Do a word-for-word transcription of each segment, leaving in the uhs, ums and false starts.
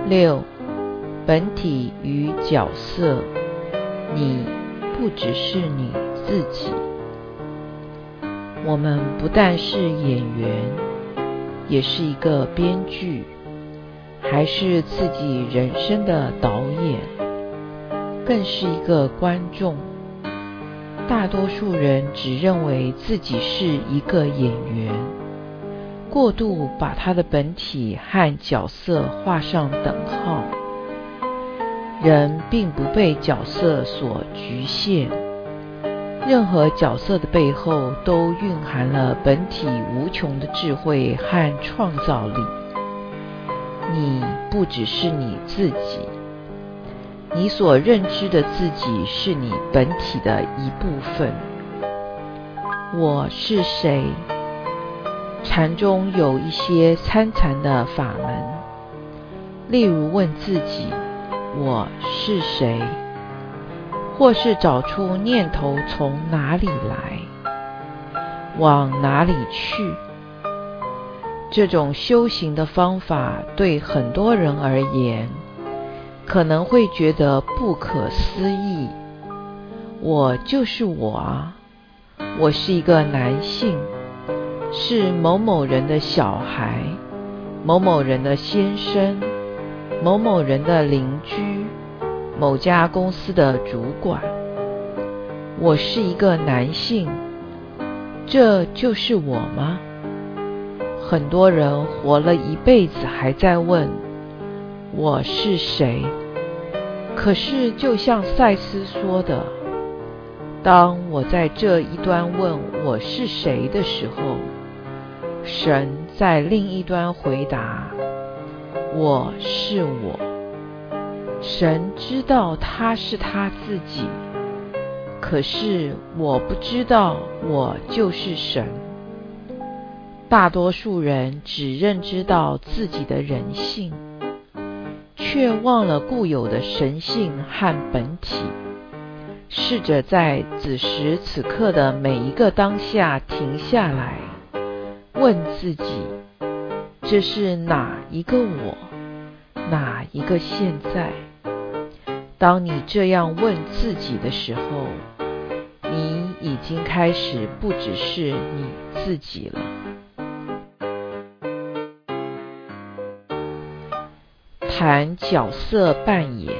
六、本体与角色，你不只是你自己。我们不但是演员，也是一个编剧，还是自己人生的导演，更是一个观众。大多数人只认为自己是一个演员，过度把他的本体和角色画上等号。人并不被角色所局限，任何角色的背后都蕴含了本体无穷的智慧和创造力。你不只是你自己，你所认知的自己是你本体的一部分。我是谁？禅中有一些参禅的法门，例如问自己我是谁，或是找出念头从哪里来，往哪里去。这种修行的方法对很多人而言可能会觉得不可思议。我就是我啊，我是一个男性，是某某人的小孩，某某人的先生，某某人的邻居，某家公司的主管。我是一个男性，这就是我吗？很多人活了一辈子还在问我是谁。可是就像赛斯说的，当我在这一端问我是谁的时候，神在另一端回答我是我。神知道他是他自己，可是我不知道我就是神。大多数人只认知到自己的人性，却忘了固有的神性和本体。试着在此时此刻的每一个当下停下来，问自己，这是哪一个我，哪一个现在？当你这样问自己的时候，你已经开始不只是你自己了。谈角色扮演。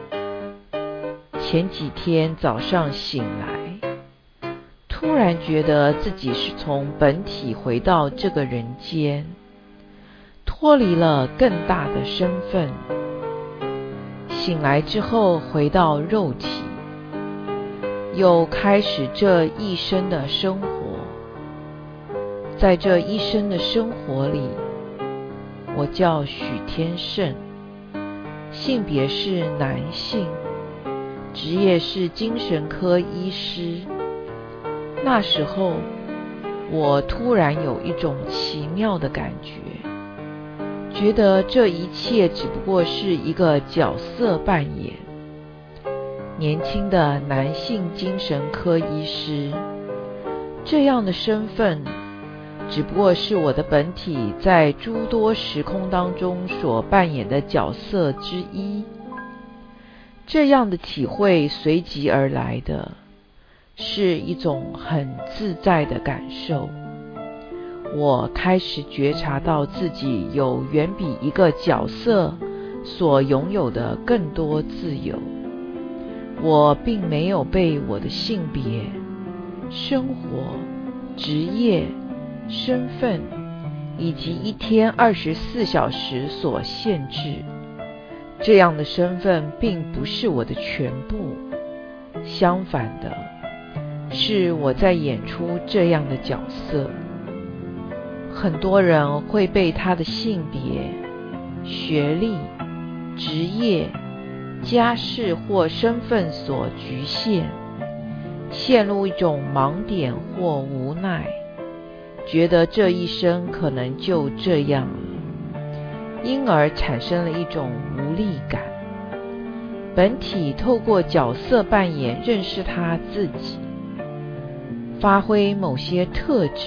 前几天早上醒来，突然觉得自己是从本体回到这个人间，脱离了更大的身份。醒来之后回到肉体，又开始这一生的生活。在这一生的生活里，我叫许天胜，性别是男性，职业是精神科医师。那时候我突然有一种奇妙的感觉，觉得这一切只不过是一个角色扮演。年轻的男性精神科医师，这样的身份只不过是我的本体在诸多时空当中所扮演的角色之一。这样的体会随即而来的是一种很自在的感受。我开始觉察到自己有远比一个角色所拥有的更多自由。我并没有被我的性别、生活、职业、身份以及一天二十四小时所限制。这样的身份并不是我的全部，相反的，是我在演出这样的角色。很多人会被他的性别、学历、职业、家世或身份所局限，陷入一种盲点或无奈，觉得这一生可能就这样了，因而产生了一种无力感。本体透过角色扮演认识他自己，发挥某些特质，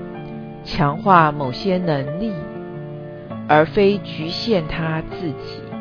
强化某些能力，而非局限他自己。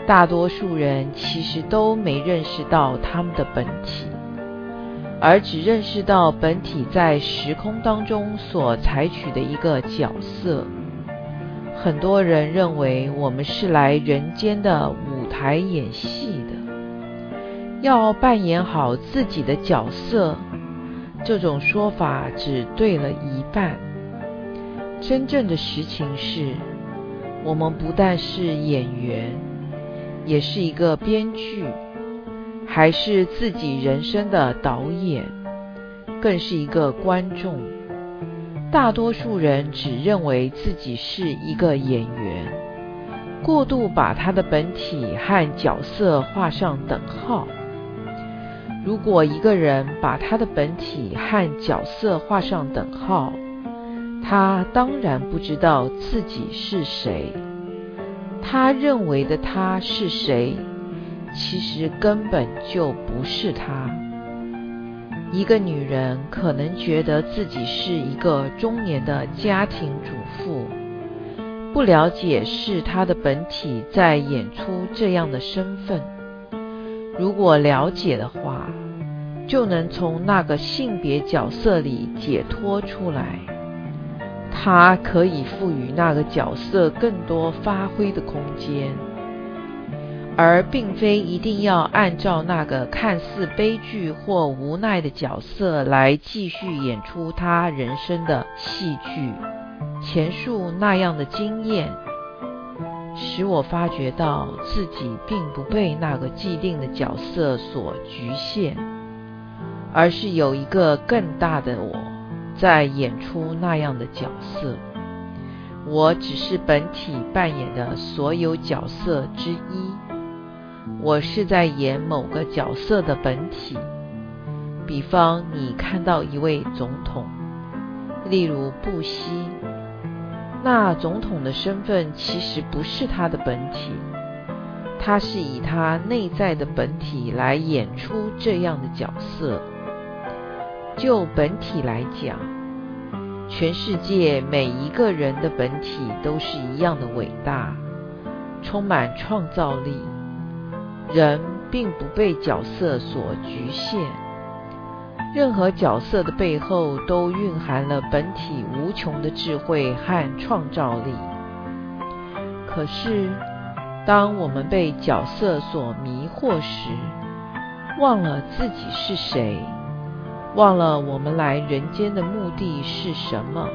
大多数人其实都没认识到他们的本体，而只认识到本体在时空当中所采取的一个角色。很多人认为我们是来人间的舞台演戏的，要扮演好自己的角色。这种说法只对了一半。真正的实情是，我们不但是演员，也是一个编剧，还是自己人生的导演，更是一个观众。大多数人只认为自己是一个演员，过度把他的本体和角色画上等号。如果一个人把他的本体和角色画上等号，他当然不知道自己是谁。他认为的他是谁，其实根本就不是他。一个女人可能觉得自己是一个中年的家庭主妇，不了解是她的本体在演出这样的身份。如果了解的话，就能从那个性别角色里解脱出来。她可以赋予那个角色更多发挥的空间，而并非一定要按照那个看似悲剧或无奈的角色来继续演出他人生的戏剧。前述那样的经验使我发觉到自己并不被那个既定的角色所局限，而是有一个更大的我在演出那样的角色。我只是本体扮演的所有角色之一，我是在演某个角色的本体。比方你看到一位总统，例如布希，那总统的身份其实不是他的本体，他是以他内在的本体来演出这样的角色。就本体来讲，全世界每一个人的本体都是一样的伟大，充满创造力。人并不被角色所局限，任何角色的背后都蕴含了本体无穷的智慧和创造力。可是当我们被角色所迷惑时，忘了自己是谁，忘了我们来人间的目的是什么，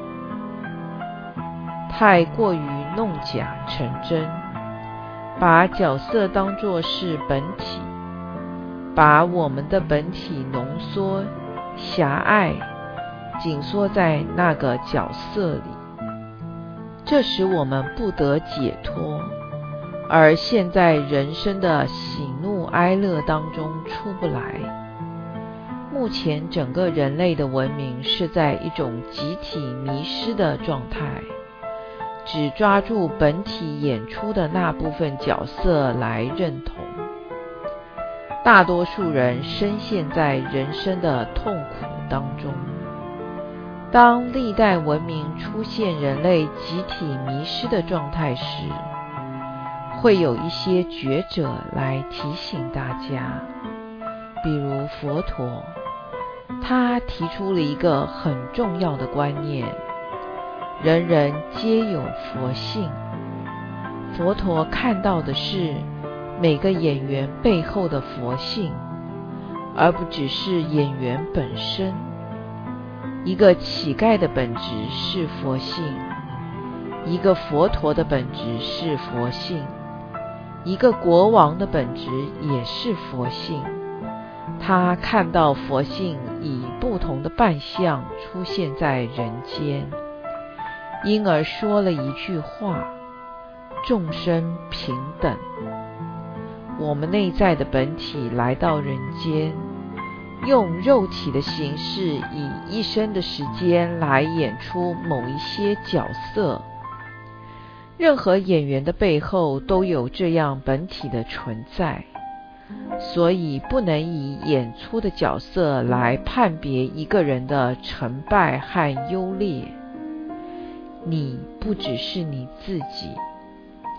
太过于弄假成真，把角色当作是本体，把我们的本体浓缩、狭隘、紧缩在那个角色里，这使我们不得解脱，而陷在人生的喜怒哀乐当中出不来。目前整个人类的文明是在一种集体迷失的状态，只抓住本体演出的那部分角色来认同。大多数人深陷在人生的痛苦当中。当历代文明出现人类集体迷失的状态时，会有一些觉者来提醒大家，比如佛陀，他提出了一个很重要的观念：人人皆有佛性。佛陀看到的是每个演员背后的佛性，而不只是演员本身。一个乞丐的本质是佛性，一个佛陀的本质是佛性，一个国王的本质也是佛性。他看到佛性以不同的扮相出现在人间，因而说了一句话：众生平等。我们内在的本体来到人间，用肉体的形式以一生的时间来演出某一些角色。任何演员的背后都有这样本体的存在，所以不能以演出的角色来判别一个人的成败和优劣。你不只是你自己，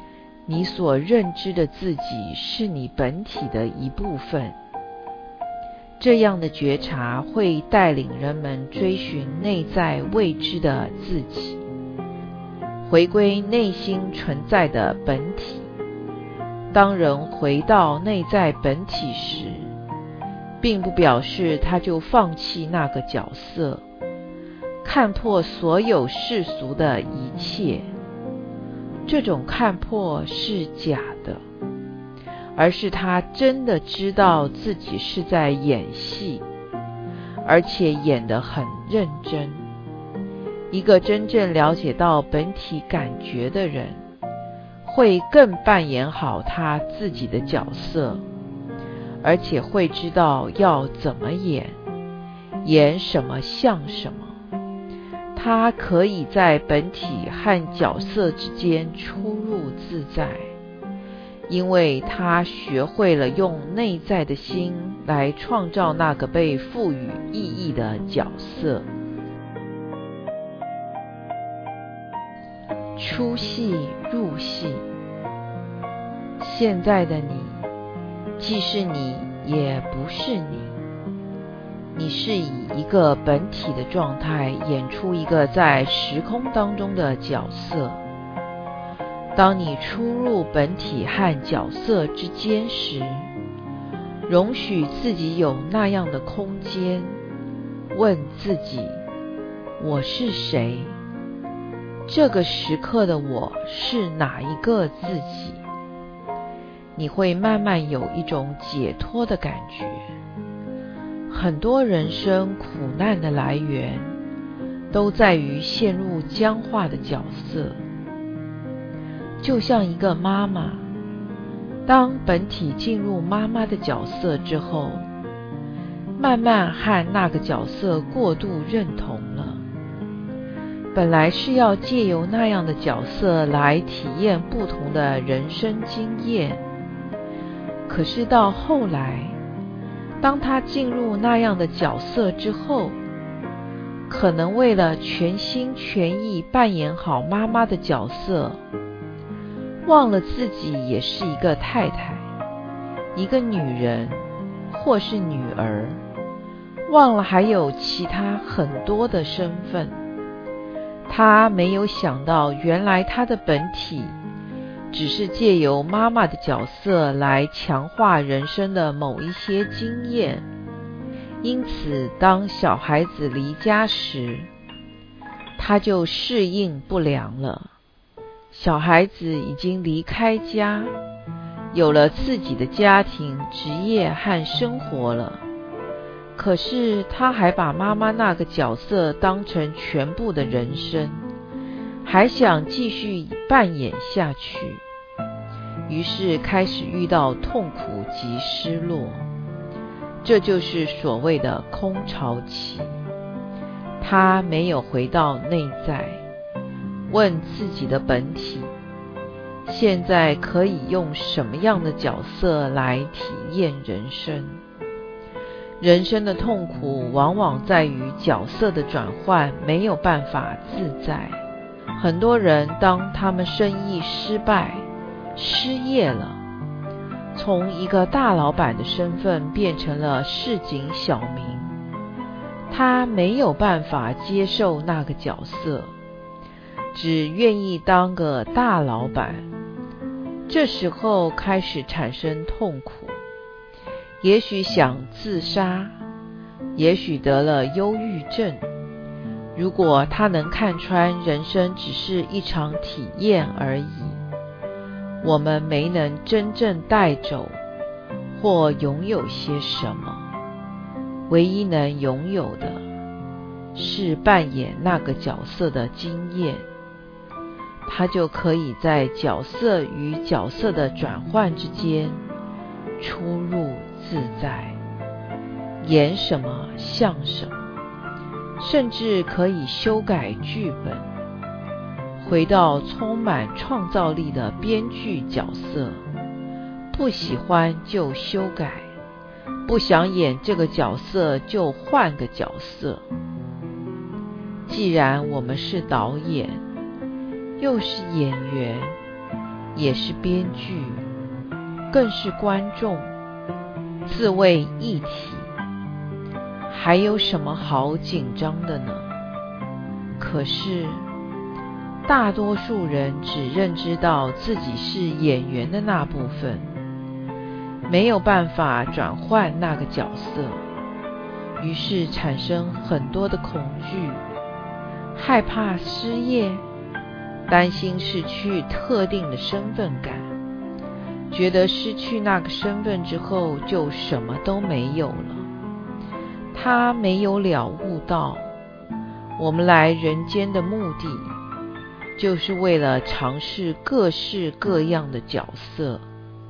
你所认知的自己是你本体的一部分。这样的觉察会带领人们追寻内在未知的自己，回归内心存在的本体。当人回到内在本体时，并不表示他就放弃那个角色，看破所有世俗的一切。这种看破是假的，而是他真的知道自己是在演戏，而且演得很认真。一个真正了解到本体感觉的人，会更扮演好他自己的角色，而且会知道要怎么演，演什么像什么。他可以在本体和角色之间出入自在，因为他学会了用内在的心来创造那个被赋予意义的角色。出戏入戏，现在的你既是你也不是你，你是以一个本体的状态演出一个在时空当中的角色。当你出入本体和角色之间时，容许自己有那样的空间，问自己：我是谁？这个时刻的我是哪一个自己？你会慢慢有一种解脱的感觉。很多人生苦难的来源，都在于陷入僵化的角色。就像一个妈妈，当本体进入妈妈的角色之后，慢慢和那个角色过度认同了。本来是要借由那样的角色来体验不同的人生经验，可是到后来，当他进入那样的角色之后，可能为了全心全意扮演好妈妈的角色，忘了自己也是一个太太，一个女人，或是女儿，忘了还有其他很多的身份。他没有想到，原来他的本体只是借由妈妈的角色来强化人生的某一些经验。因此，当小孩子离家时，他就适应不良了。小孩子已经离开家，有了自己的家庭、职业和生活了。可是他还把妈妈那个角色当成全部的人生，还想继续扮演下去，于是开始遇到痛苦及失落。这就是所谓的空巢期。他没有回到内在，问自己的本体，现在可以用什么样的角色来体验人生？人生的痛苦往往在于角色的转换没有办法自在。很多人当他们生意失败、失业了，从一个大老板的身份变成了市井小民，他没有办法接受那个角色，只愿意当个大老板。这时候开始产生痛苦，也许想自杀，也许得了忧郁症。如果他能看穿人生只是一场体验而已，我们没能真正带走或拥有些什么，唯一能拥有的是扮演那个角色的经验。他就可以在角色与角色的转换之间出入自在，演什么像什么，甚至可以修改剧本，回到充满创造力的编剧角色。不喜欢就修改，不想演这个角色就换个角色。既然我们是导演，又是演员， 也是编剧，更是观众，自谓一体，还有什么好紧张的呢？可是大多数人只认知到自己是演员的那部分，没有办法转换那个角色，于是产生很多的恐惧，害怕失业，担心失去特定的身份感，觉得失去那个身份之后就什么都没有了。他没有了悟到，我们来人间的目的，就是为了尝试各式各样的角色，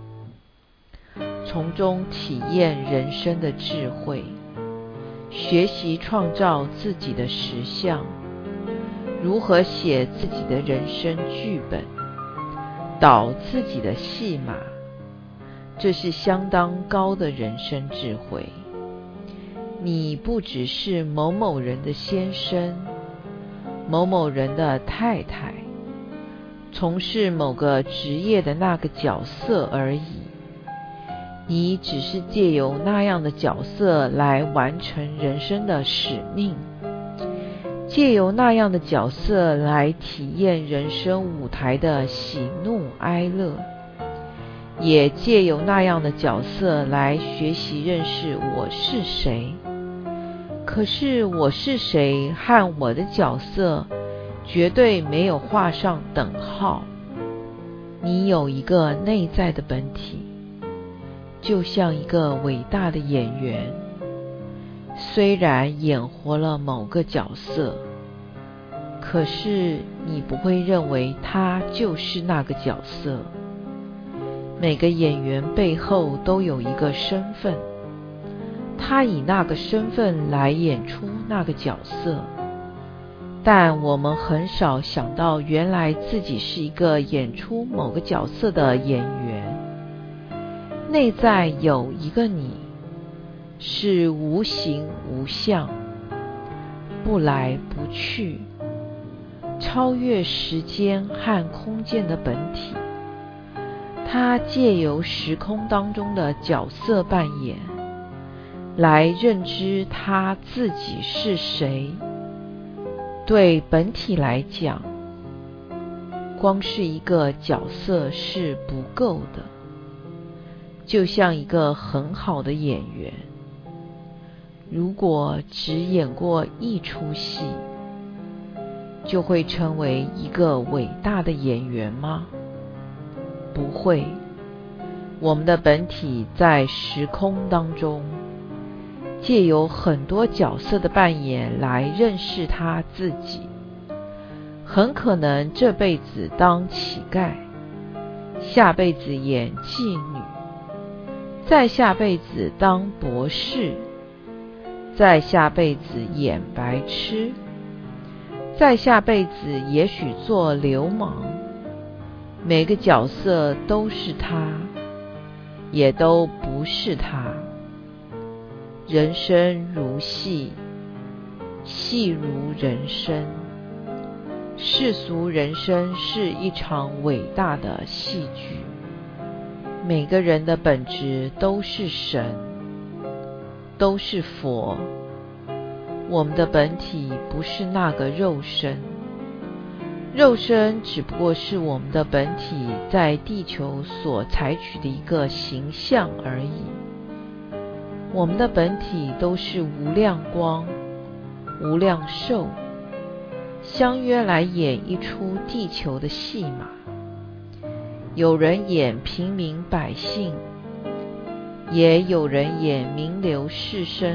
从中体验人生的智慧，学习创造自己的实相，如何写自己的人生剧本，导自己的戏码，这是相当高的人生智慧。你不只是某某人的先生，某某人的太太，从事某个职业的那个角色而已，你只是借由那样的角色来完成人生的使命，借由那样的角色来体验人生舞台的喜怒哀乐，也借由那样的角色来学习认识我是谁。可是我是谁和我的角色绝对没有画上等号。你有一个内在的本体，就像一个伟大的演员，虽然演活了某个角色，可是你不会认为他就是那个角色。每个演员背后都有一个身份，他以那个身份来演出那个角色，但我们很少想到，原来自己是一个演出某个角色的演员。内在有一个你，是无形无相，不来不去，超越时间和空间的本体。他借由时空当中的角色扮演，来认知他自己是谁。对本体来讲，光是一个角色是不够的。就像一个很好的演员，如果只演过一出戏，就会成为一个伟大的演员吗？不会。我们的本体在时空当中，借由很多角色的扮演来认识他自己。很可能这辈子当乞丐，下辈子演妓女，再下辈子当博士，再下辈子演白痴，再下辈子也许做流氓。每个角色都是他，也都不是他。人生如戏，戏如人生。世俗人生是一场伟大的戏剧。每个人的本质都是神，都是佛。我们的本体不是那个肉身，肉身只不过是我们的本体在地球所采取的一个形象而已。我们的本体都是无量光、无量寿，相约来演一出地球的戏码。有人演平民百姓，也有人演名流士绅。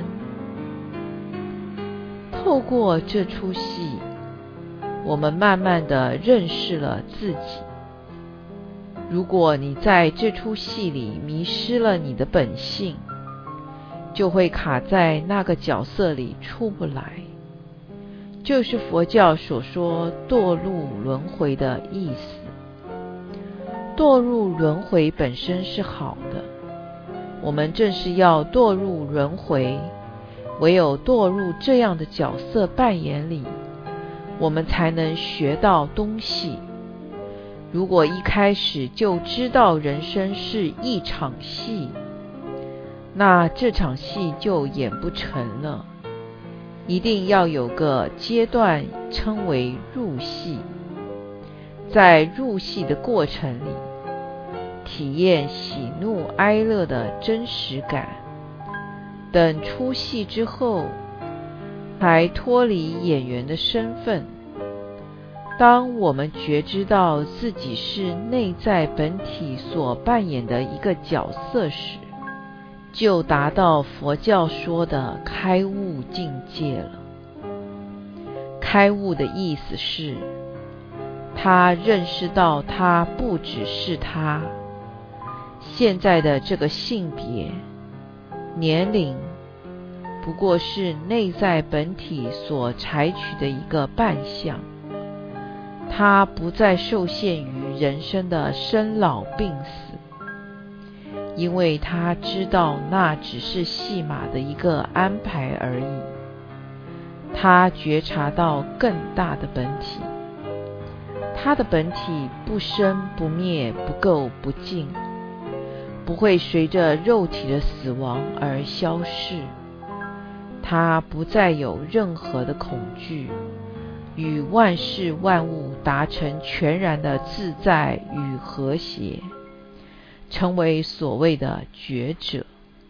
透过这出戏，我们慢慢地认识了自己。如果你在这出戏里迷失了你的本性，就会卡在那个角色里出不来，就是佛教所说堕入轮回的意思。堕入轮回本身是好的，我们正是要堕入轮回，唯有堕入这样的角色扮演里，我们才能学到东西。 如果一开始就知道人生是一场戏，那这场戏就演不成了。一定要有个阶段称为入戏，在入戏的过程里，体验喜怒哀乐的真实感。等出戏之后，才脱离演员的身份。当我们觉知到自己是内在本体所扮演的一个角色时，就达到佛教说的开悟境界了。开悟的意思是，他认识到他不只是他，现在的这个性别、年龄，不过是内在本体所采取的一个扮相。他不再受限于人生的生老病死，因为他知道那只是戏码的一个安排而已。他觉察到更大的本体，他的本体不生不灭，不垢不净，不会随着肉体的死亡而消逝。他不再有任何的恐惧，与万事万物达成全然的自在与和谐，成为所谓的觉者。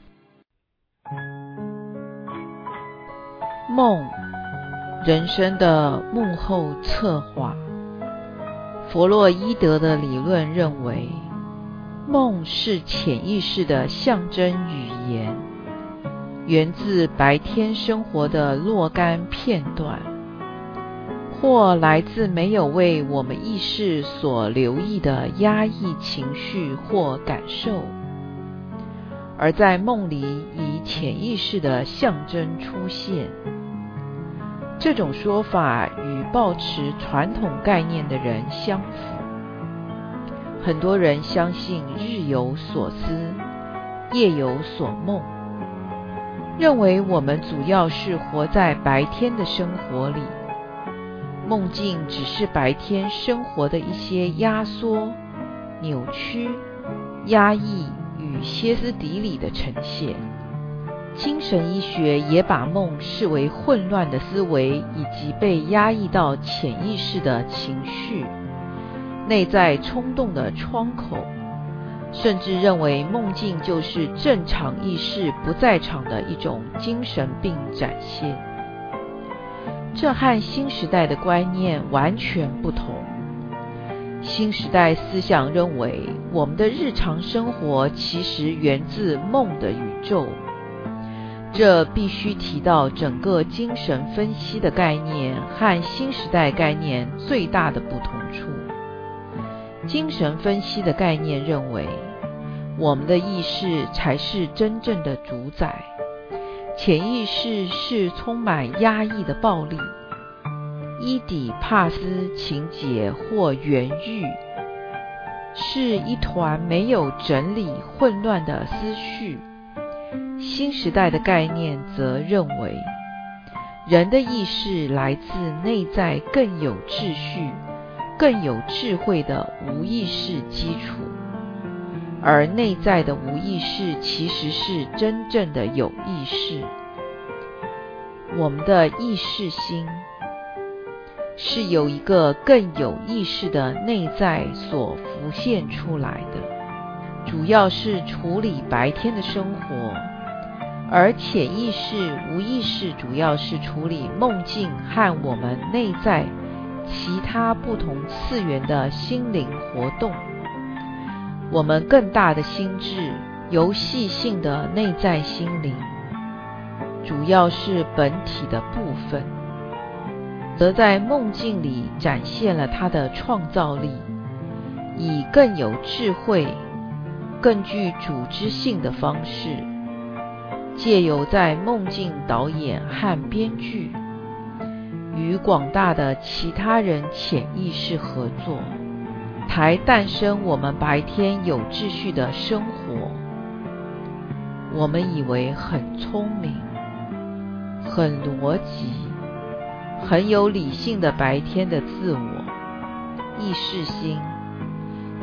梦，人生的幕后策划。弗洛伊德的理论认为，梦是潜意识的象征语言，源自白天生活的若干片段，或来自没有为我们意识所留意的压抑情绪或感受，而在梦里以潜意识的象征出现。这种说法与抱持传统概念的人相符。很多人相信日有所思，夜有所梦，认为我们主要是活在白天的生活里，梦境只是白天生活的一些压缩、扭曲、压抑与歇斯底里的呈现。精神医学也把梦视为混乱的思维以及被压抑到潜意识的情绪、内在冲动的窗口，甚至认为梦境就是正常意识不在场的一种精神病展现。这和新时代的观念完全不同。新时代思想认为，我们的日常生活其实源自梦的宇宙。这必须提到整个精神分析的概念和新时代概念最大的不同处。精神分析的概念认为，我们的意识才是真正的主宰，潜意识是充满压抑的暴力、伊底帕斯情节或原欲，是一团没有整理、混乱的思绪。新时代的概念则认为，人的意识来自内在更有秩序、更有智慧的无意识基础，而内在的无意识其实是真正的有意识。我们的意识心是由一个更有意识的内在所浮现出来的，主要是处理白天的生活，而潜意识、无意识主要是处理梦境和我们内在其他不同次元的心灵活动。我们更大的心智、游戏性的内在心灵，主要是本体的部分，则在梦境里展现了它的创造力，以更有智慧、更具组织性的方式，借由在梦境导演和编剧，与广大的其他人潜意识合作，才诞生我们白天有秩序的生活。我们以为很聪明、很逻辑、很有理性的白天的自我、意识心，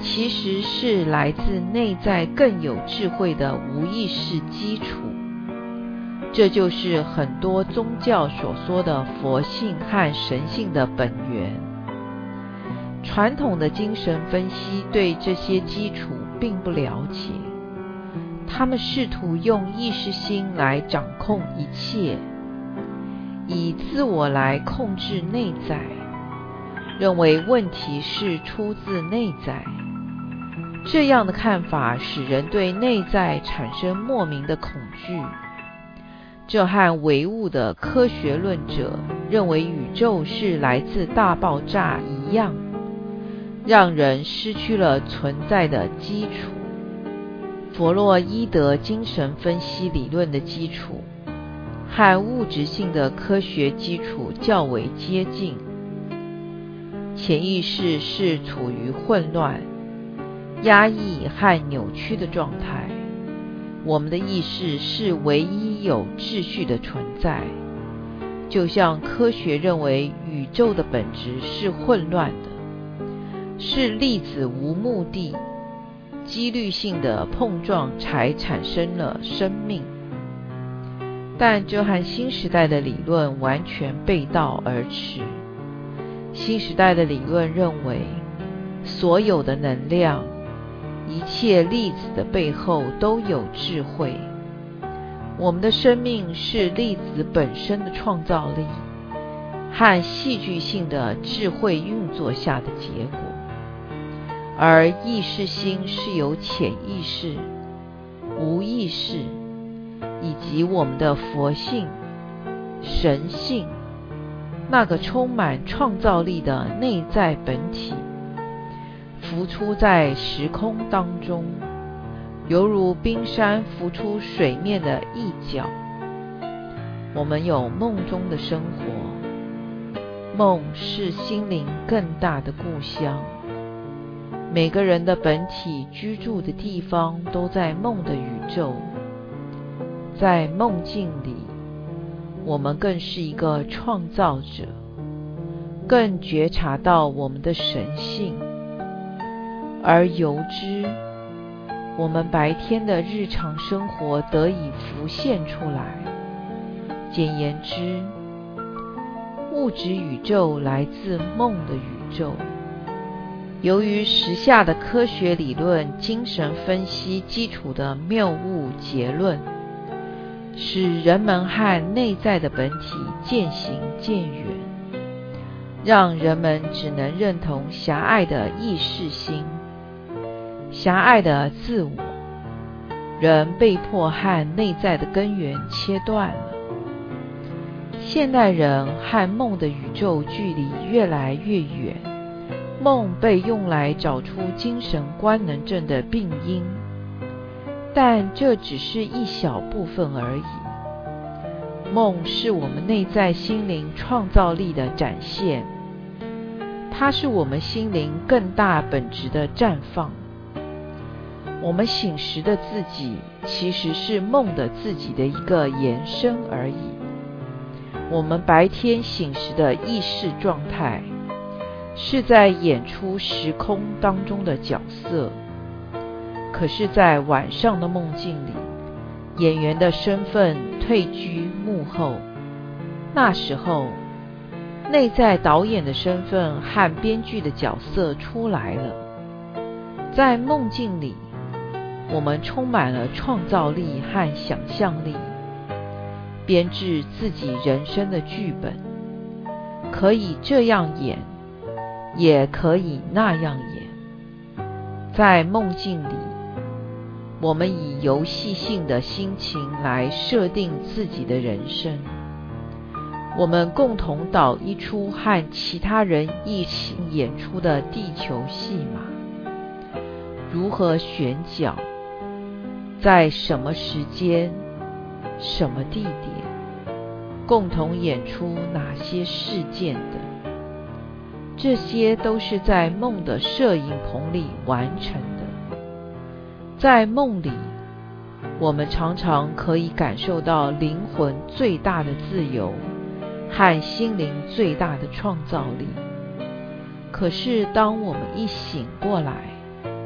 其实是来自内在更有智慧的无意识基础。这就是很多宗教所说的佛性和神性的本源。传统的精神分析对这些基础并不了解，他们试图用意识心来掌控一切，以自我来控制内在，认为问题是出自内在。这样的看法使人对内在产生莫名的恐惧。这和唯物的科学论者认为宇宙是来自大爆炸一样，让人失去了存在的基础。弗洛伊德精神分析理论的基础和物质性的科学基础较为接近。潜意识是处于混乱、压抑和扭曲的状态。我们的意识是唯一有秩序的存在，就像科学认为宇宙的本质是混乱的，是粒子无目的、几率性的碰撞才产生了生命。但这和新时代的理论完全背道而驰。新时代的理论认为，所有的能量、一切粒子的背后都有智慧。我们的生命是粒子本身的创造力和戏剧性的智慧运作下的结果，而意识心是由潜意识、无意识以及我们的佛性、神性，那个充满创造力的内在本体浮出在时空当中，犹如冰山浮出水面的一角。我们有梦中的生活，梦是心灵更大的故乡。每个人的本体居住的地方都在梦的宇宙。在梦境里，我们更是一个创造者，更觉察到我们的神性。而由之，我们白天的日常生活得以浮现出来。简言之，物质宇宙来自梦的宇宙。由于时下的科学理论精神分析基础的谬误结论，使人们和内在的本体渐行渐远，让人们只能认同狭隘的意识心、狭隘的自我，人被迫和内在的根源切断了。现代人和梦的宇宙距离越来越远，梦被用来找出精神官能症的病因，但这只是一小部分而已。梦是我们内在心灵创造力的展现，它是我们心灵更大本质的绽放。我们醒时的自己其实是梦的自己的一个延伸而已。我们白天醒时的意识状态是在演出时空当中的角色，可是在晚上的梦境里，演员的身份退居幕后。那时候，内在导演的身份和编剧的角色出来了。在梦境里，我们充满了创造力和想象力，编制自己人生的剧本，可以这样演，也可以那样演。在梦境里，我们以游戏性的心情来设定自己的人生。我们共同导一出和其他人一起演出的地球戏码。如何选角，在什么时间、什么地点，共同演出哪些事件等，这些都是在梦的摄影棚里完成的。在梦里，我们常常可以感受到灵魂最大的自由和心灵最大的创造力。可是当我们一醒过来，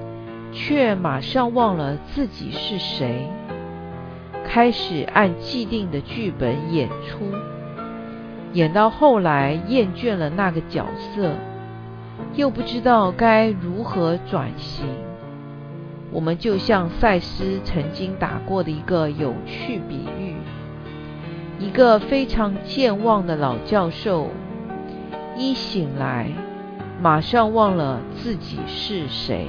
却马上忘了自己是谁，开始按既定的剧本演出，演到后来厌倦了那个角色，又不知道该如何转型。我们就像赛斯曾经打过的一个有趣比喻，一个非常健忘的老教授，一醒来马上忘了自己是谁。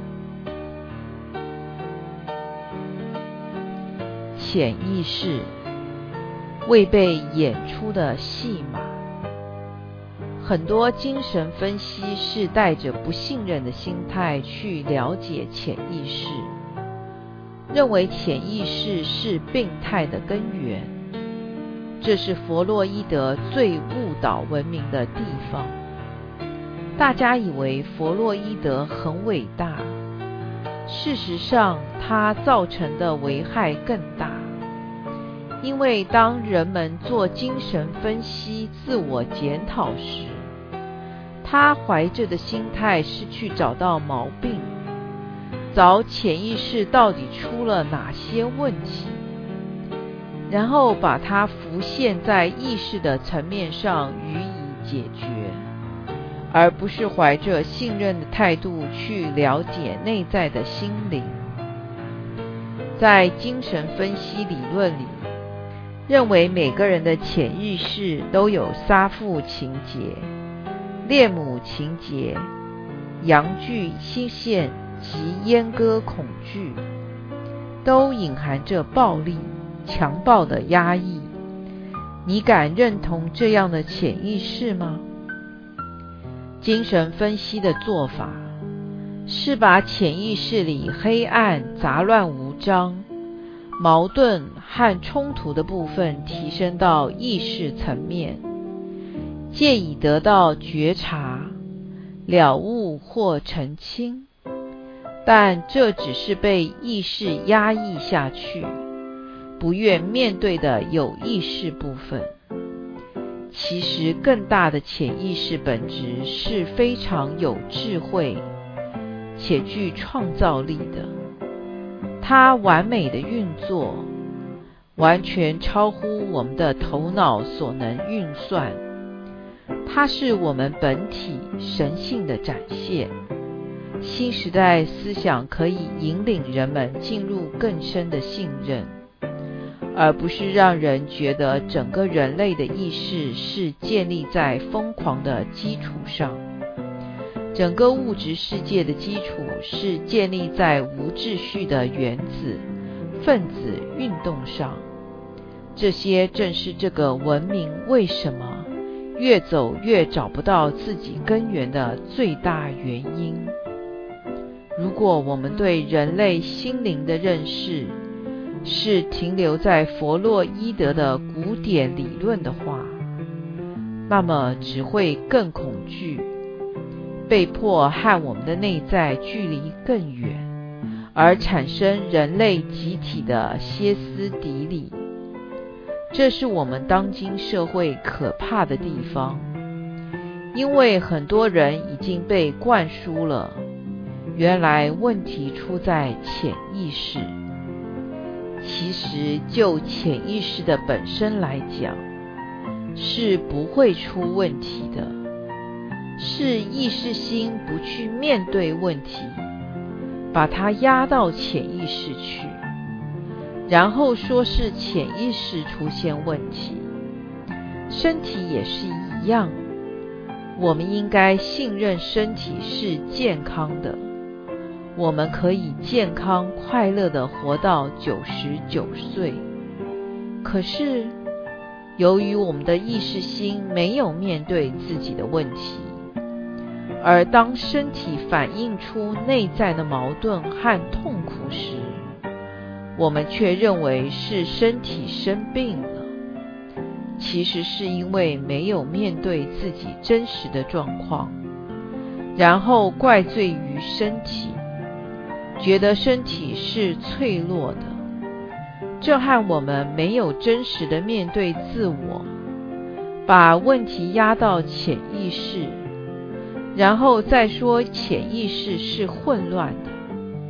潜意识，未被演出的戏码。很多精神分析是带着不信任的心态去了解潜意识，认为潜意识是病态的根源。这是弗洛伊德最误导文明的地方。大家以为弗洛伊德很伟大，事实上他造成的危害更大。因为当人们做精神分析、自我检讨时，他怀着的心态是去找到毛病，找潜意识到底出了哪些问题，然后把它浮现在意识的层面上予以解决，而不是怀着信任的态度去了解内在的心灵。在精神分析理论里，认为每个人的潜意识都有杀父情节、恋母情节、阳具心线及阉割恐惧，都隐含着暴力、强暴的压抑。你敢认同这样的潜意识吗？精神分析的做法是把潜意识里黑暗、杂乱无章、矛盾和冲突的部分提升到意识层面，借以得到觉察、了悟或澄清。但这只是被意识压抑下去，不愿面对的有意识部分。其实更大的潜意识本质是非常有智慧且具创造力的，它完美的运作，完全超乎我们的头脑所能运算。它是我们本体神性的展现。新时代思想可以引领人们进入更深的信任，而不是让人觉得整个人类的意识是建立在疯狂的基础上，整个物质世界的基础是建立在无秩序的原子、分子运动上。这些正是这个文明为什么越走越找不到自己根源的最大原因。如果我们对人类心灵的认识是停留在弗洛伊德的古典理论的话，那么只会更恐惧，被迫和我们的内在距离更远，而产生人类集体的歇斯底里。这是我们当今社会可怕的地方，因为很多人已经被灌输了，原来问题出在潜意识。其实就潜意识的本身来讲，是不会出问题的，是意识心不去面对问题，把它压到潜意识去，然后说是潜意识出现问题。身体也是一样，我们应该信任身体是健康的，我们可以健康快乐地活到九十九岁。可是由于我们的意识心没有面对自己的问题，而当身体反映出内在的矛盾和痛苦时，我们却认为是身体生病了。其实是因为没有面对自己真实的状况，然后怪罪于身体，觉得身体是脆弱的。这和我们没有真实的面对自我，把问题压到潜意识，然后再说潜意识是混乱的，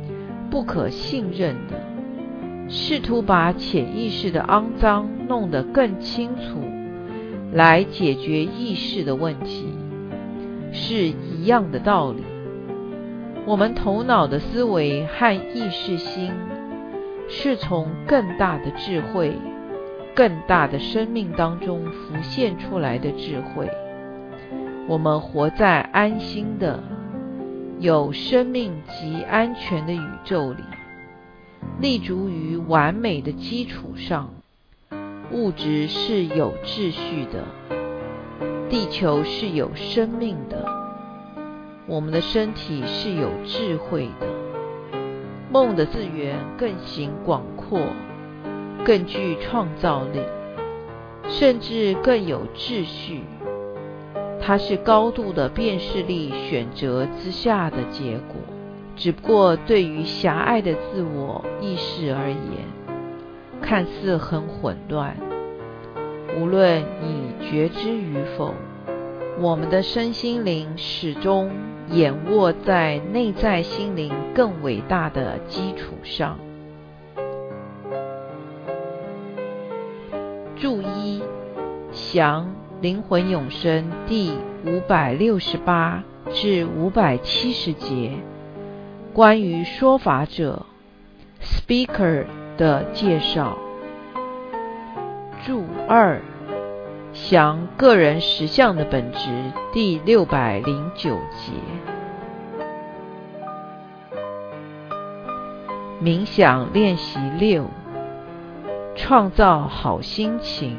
不可信任的，试图把潜意识的肮脏弄得更清楚，来解决意识的问题，是一样的道理。我们头脑的思维和意识心是从更大的智慧、更大的生命当中浮现出来的智慧。我们活在安心的、有生命及安全的宇宙里，立足于完美的基础上。物质是有秩序的，地球是有生命的，我们的身体是有智慧的。梦的次元更形广阔，更具创造力，甚至更有秩序。它是高度的辨识力选择之下的结果，只不过对于狭隘的自我意识而言，看似很混乱。无论你觉知与否，我们的身心灵始终仰卧在内在心灵更伟大的基础上。注一：详灵魂永生第五百六十八至五百七十节，关于说法者 speaker 的介绍。注二：详个人实相的本质第六百零九节。冥想练习六：创造好心情。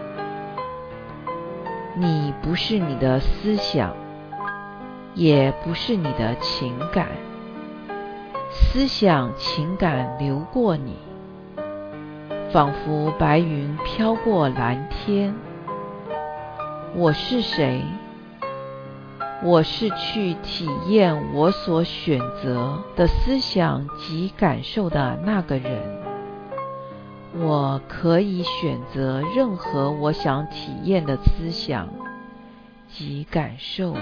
你不是你的思想，也不是你的情感。思想、情感流过你，仿佛白云飘过蓝天。我是谁？我是去体验我所选择的思想及感受的那个人。我可以选择任何我想体验的思想及感受，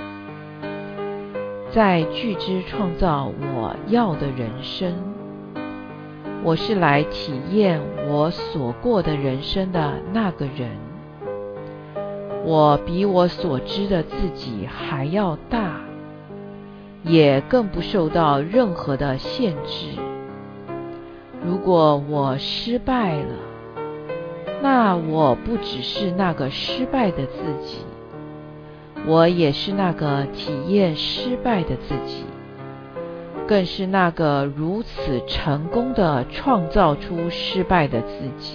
在具知创造我要的人生。我是来体验我所过的人生的那个人。我比我所知的自己还要大，也更不受到任何的限制。如果我失败了，那我不只是那个失败的自己，我也是那个体验失败的自己，更是那个如此成功地创造出失败的自己。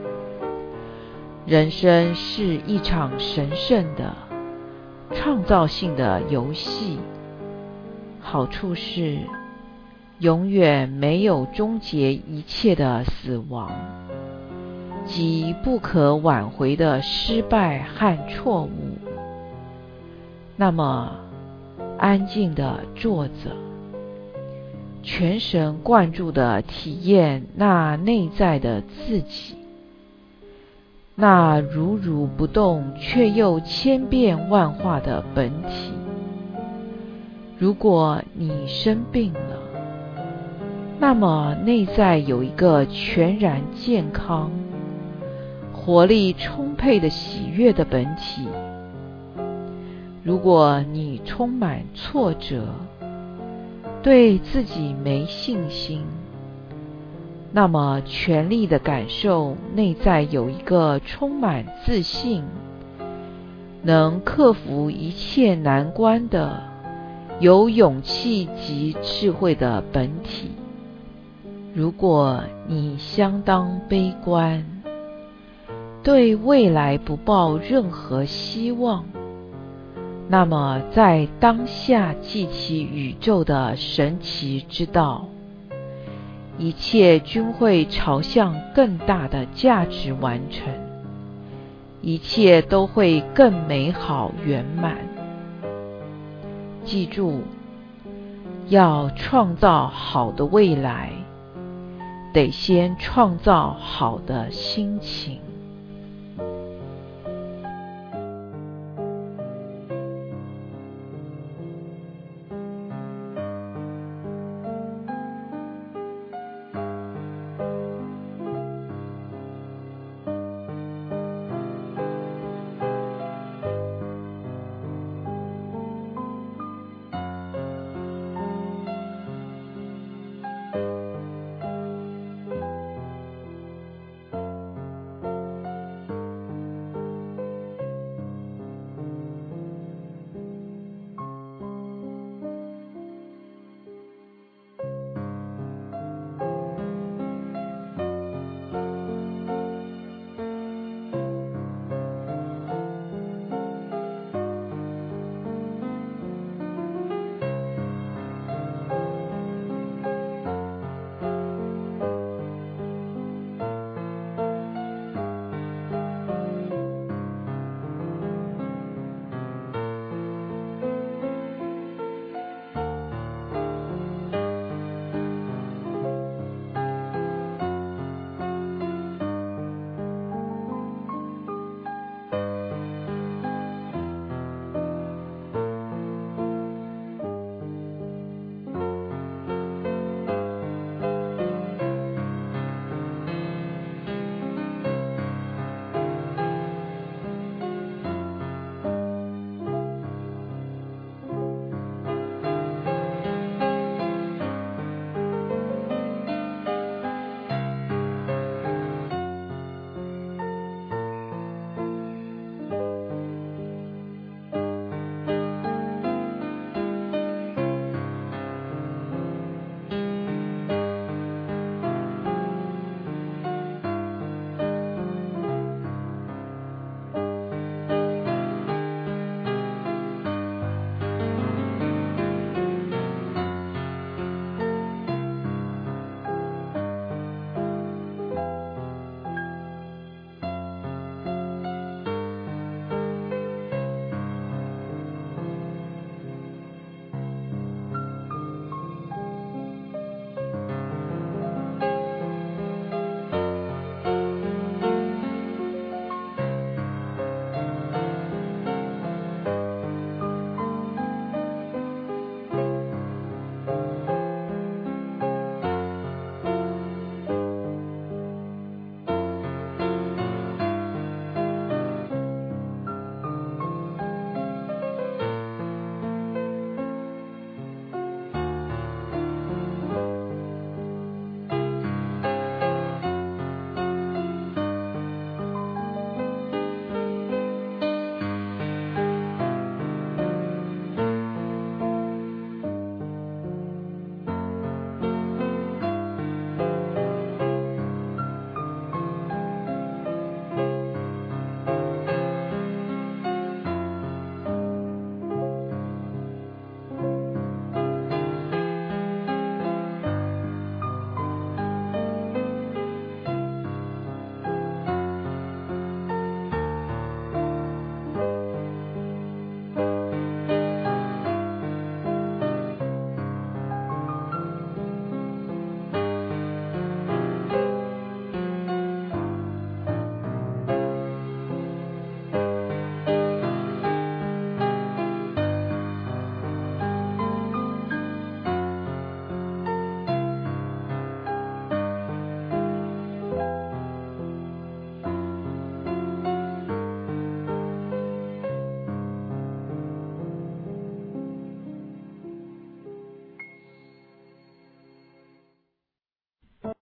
人生是一场神圣的、创造性的游戏，好处是永远没有终结一切的死亡，及不可挽回的失败和错误。那么，安静地坐着，全神贯注地体验那内在的自己，那如如不动却又千变万化的本体。如果你生病了，那么内在有一个全然健康、活力充沛的喜悦的本体。如果你充满挫折，对自己没信心，那么全力的感受内在有一个充满自信、能克服一切难关的有勇气及智慧的本体。如果你相当悲观，对未来不抱任何希望，那么在当下记起宇宙的神奇之道，一切均会朝向更大的价值完成，一切都会更美好圆满。记住，要创造好的未来，得先创造好的心情。